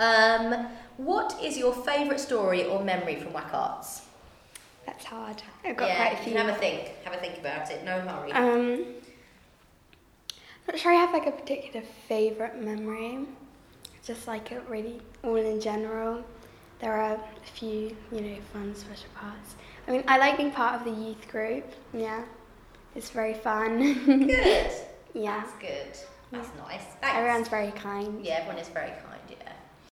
What is your favourite story or memory from WAC Arts? That's hard. I've got quite a few. You can have a think about it, no hurry. Not sure I have like a particular favourite memory. Just like it really all in general. There are a few, fun special parts. I mean, I like being part of the youth group. Yeah, it's very fun. Good. Yeah. That's good. That's nice. Thanks. Everyone's very kind. Yeah, everyone is very kind.